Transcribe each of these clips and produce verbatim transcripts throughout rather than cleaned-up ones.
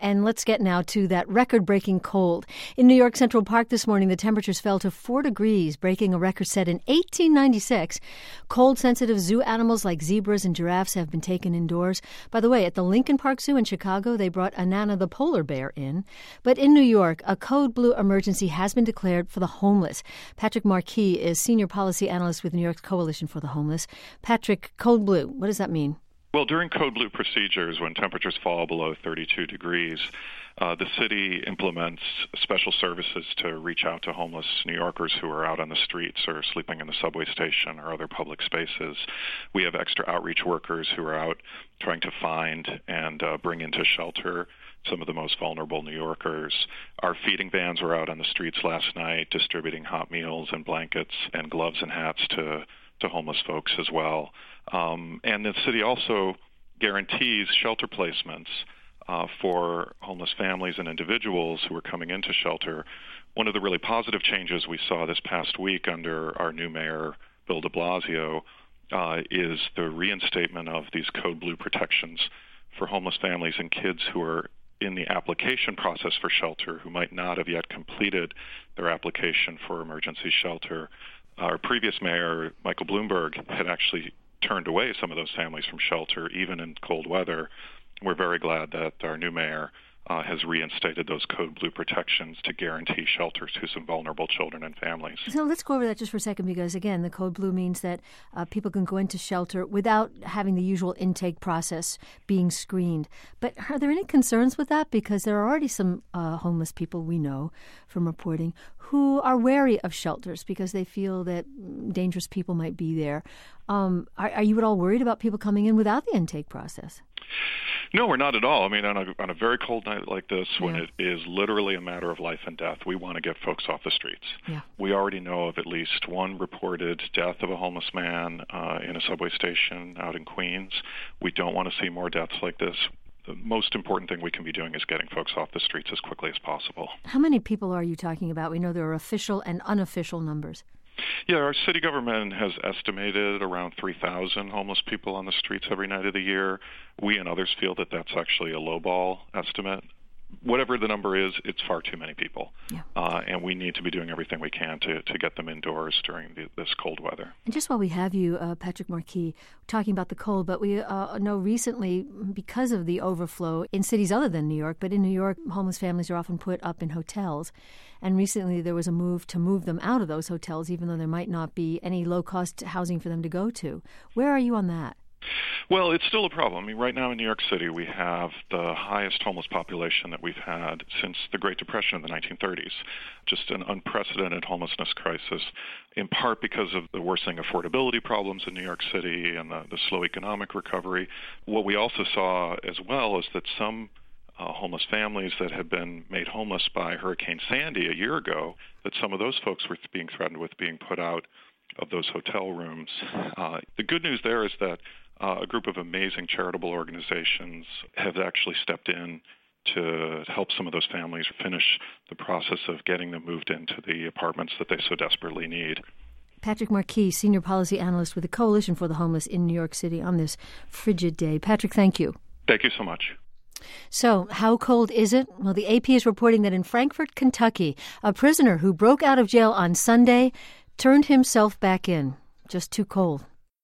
And let's get now to that record-breaking cold. In New York Central Park this morning, the temperatures fell to four degrees, breaking a record set in eighteen ninety-six. Cold-sensitive zoo animals like zebras and giraffes have been taken indoors. By the way, at the Lincoln Park Zoo in Chicago, they brought Anana the polar bear in. But in New York, a code blue emergency has been declared for the homeless. Patrick Marquis is senior policy analyst with New York's Coalition for the Homeless. Patrick, code blue, what does that mean? Well, during code blue procedures, when temperatures fall below thirty-two degrees, uh, the city implements special services to reach out to homeless New Yorkers who are out on the streets or sleeping in the subway station or other public spaces. We have extra outreach workers who are out trying to find and uh, bring into shelter some of the most vulnerable New Yorkers. Our feeding vans were out on the streets last night distributing hot meals and blankets and gloves and hats to to homeless folks as well. Um, and the city also guarantees shelter placements uh, for homeless families and individuals who are coming into shelter. One of the really positive changes we saw this past week under our new mayor, Bill de Blasio, uh, is the reinstatement of these code blue protections for homeless families and kids who are in the application process for shelter who might not have yet completed their application for emergency shelter. Our previous mayor, Michael Bloomberg, had actually turned away some of those families from shelter, even in cold weather. We're very glad that our new mayor uh, has reinstated those code blue protections to guarantee shelters to some vulnerable children and families. So let's go over that just for a second because, again, the code blue means that uh, people can go into shelter without having the usual intake process being screened. But are there any concerns with that? Because there are already some uh, homeless people we know from reporting who are wary of shelters because they feel that dangerous people might be there. Um, are, are you at all worried about people coming in without the intake process? No, we're not at all. I mean, on a, on a very cold night like this, when yeah. it is literally a matter of life and death, we want to get folks off the streets. Yeah. We already know of at least one reported death of a homeless man uh, in a subway station out in Queens. We don't want to see more deaths like this. The most important thing we can be doing is getting folks off the streets as quickly as possible. How many people are you talking about? We know there are official and unofficial numbers. Yeah, our city government has estimated around three thousand homeless people on the streets every night of the year. We and others feel that that's actually a lowball estimate. Whatever the number is, it's far too many people. Yeah. Uh, and we need to be doing everything we can to, to get them indoors during the, this cold weather. And just while we have you, uh, Patrick Marquis, talking about the cold, but we uh, know recently, because of the overflow in cities other than New York, but in New York, homeless families are often put up in hotels. And recently there was a move to move them out of those hotels, even though there might not be any low-cost housing for them to go to. Where are you on that? Well, it's still a problem. I mean, right now in New York City, we have the highest homeless population that we've had since the Great Depression in the nineteen thirties. Just an unprecedented homelessness crisis, in part because of the worsening affordability problems in New York City and the, the slow economic recovery. What we also saw as well is that some uh, homeless families that had been made homeless by Hurricane Sandy a year ago, that some of those folks were being threatened with being put out of those hotel rooms. Uh, the good news there is that Uh, a group of amazing charitable organizations have actually stepped in to help some of those families finish the process of getting them moved into the apartments that they so desperately need. Patrick Marquis, Senior Policy Analyst with the Coalition for the Homeless in New York City on this frigid day. Patrick, thank you. Thank you so much. So, how cold is it? Well, the A P is reporting that in Frankfort, Kentucky, a prisoner who broke out of jail on Sunday turned himself back in. Just too cold.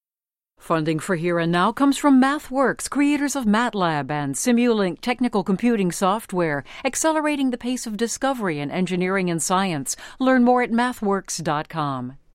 Funding for Here and Now comes from MathWorks, creators of MATLAB and Simulink technical computing software, accelerating the pace of discovery in engineering and science. Learn more at mathworks dot com.